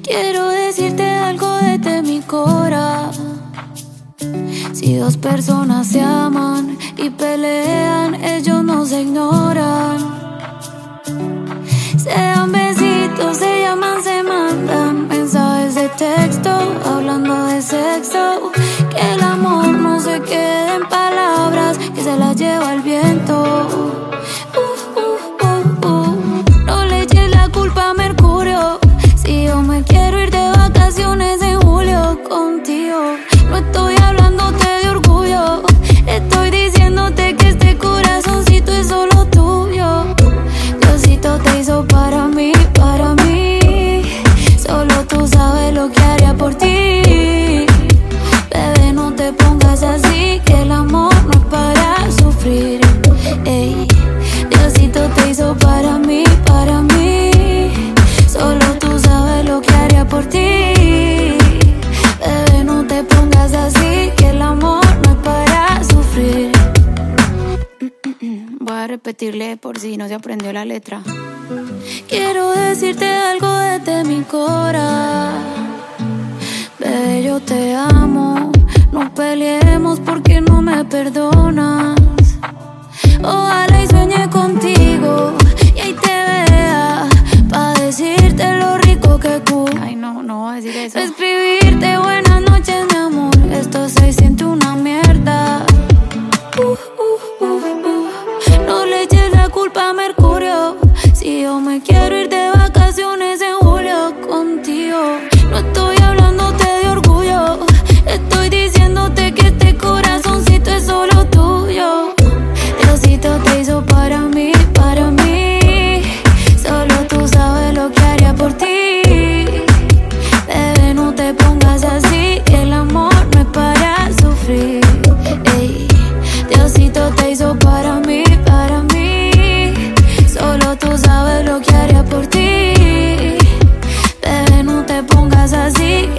Quiero decirte algo desde mi cora. Si dos personas se aman y pelean, ellos no se ignoran. Se dan besitos, se llaman, se mandan mensajes de texto, hablando de sexo. Que el amor no se quede en palabras, que se las lleva el viento. No le eches la culpa a Mercurio. Si yo me quiero ir de vacaciones en julio contigo. No estoy hablándote de orgullo, estoy diciéndote que este corazoncito es solo tuyo. Diosito te hizo para mí, para mí. Solo tú sabes lo que haría por ti. Bebé, no te pongas así, que el amor no es para sufrir. Ey, Diosito te hizo para mí, para mí. Solo tú sabes lo que haría por ti. Bebé, no te pongas así, que el amor no es para sufrir. Voy a repetirle por si no se aprendió la letra. Quiero decirte algo desde mi cora. Bebé, yo te amo. No peleemos porque no me perdonas. Ojalá y sueñe contigo y ahí te vea, pa' decirte lo rico que tú. Ay, no voy a decir eso. Escribirte buenas noches, mi amor. Esto se siente una mierda. No le eches la culpa a Mercurio. Si yo me quiero ir de vacaciones en julio contigo. No estoy hablándote de orgullo, estoy diciéndote que este corazoncito es solo tuyo. Diosito te hizo para mí, para mí. Solo tú sabes lo que haría por ti. Bebé, no te pongas así, que el amor no es para sufrir. Ey, Diosito te hizo para mí, para mí. Solo tú sabes lo que haría por ti. Bebé, no te pongas así,